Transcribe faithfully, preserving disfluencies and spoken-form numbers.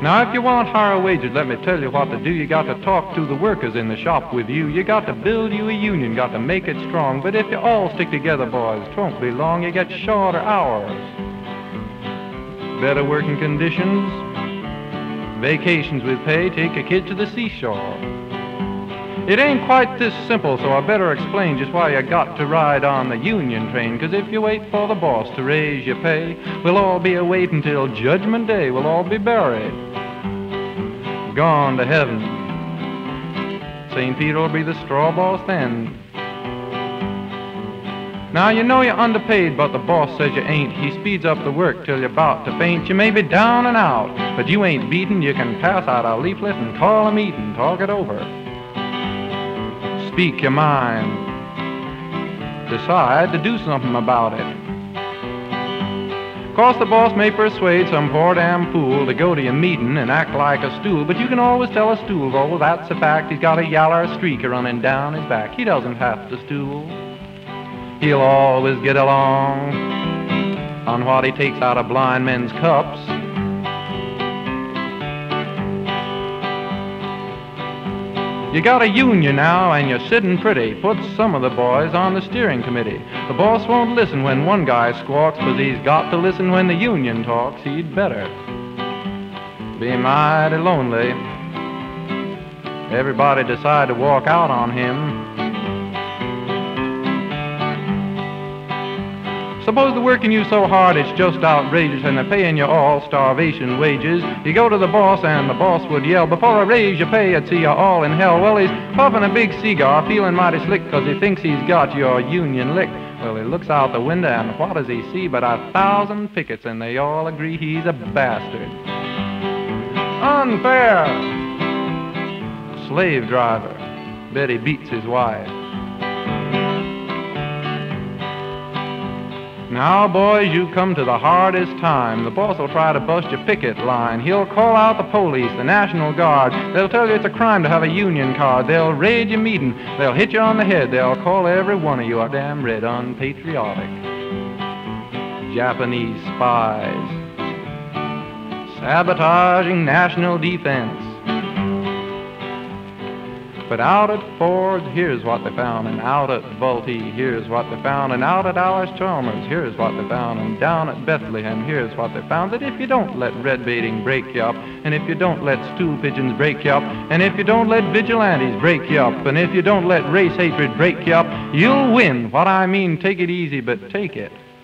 Now, if you want higher wages, let me tell you what to do. You got to talk to the workers in the shop with you. You got to build you a union, got to make it strong. But if you all stick together, boys, 'twon't be long. You get shorter hours, better working conditions, vacations with pay, take your kids to the seashore. It ain't quite this simple, so I better explain just why you got to ride on the union train. 'Cause if you wait for the boss to raise your pay, we'll all be a-waitin' till Judgment Day. We'll all be buried, gone to heaven. Saint Peter will be the straw boss then. Now, you know you're underpaid, but the boss says you ain't. He speeds up the work till you're about to faint. You may be down and out, but you ain't beaten. You can pass out a leaflet and call a meeting, talk it over, speak your mind, decide to do something about it. Of course, the boss may persuade some poor damn fool to go to your meeting and act like a stool, but you can always tell a stool, oh, that's a fact. He's got a yaller streak running down his back. He doesn't have to stool. He'll always get along on what he takes out of blind men's cups. You got a union now and you're sitting pretty. Put some of the boys on the steering committee. The boss won't listen when one guy squawks, but he's got to listen when the union talks. He'd better be mighty lonely. Everybody decide to walk out on him. Suppose they're working you so hard it's just outrageous and they're paying you all starvation wages. You go to the boss and the boss would yell, before I raise your pay I'd see you all in hell. Well, he's puffing a big cigar, feeling mighty slick 'cause he thinks he's got your union licked. Well, he looks out the window and what does he see but a thousand pickets, and they all agree he's a bastard. Unfair! Slave driver, bet he beats his wife. Now, boys, you've come to the hardest time. The boss will try to bust your picket line. He'll call out the police, the National Guard. They'll tell you it's a crime to have a union card. They'll raid your meeting. They'll hit you on the head. They'll call every one of you a damn red unpatriotic. Japanese spies, sabotaging national defense. But out at Ford's, here's what they found, and out at Vultee, here's what they found, and out at Allis-Chalmers, here's what they found, and down at Bethlehem, here's what they found. That if you don't let red baiting break you up, and if you don't let stool pigeons break you up, and if you don't let vigilantes break you up, and if you don't let race hatred break you up, you'll win. What I mean, take it easy, but take it.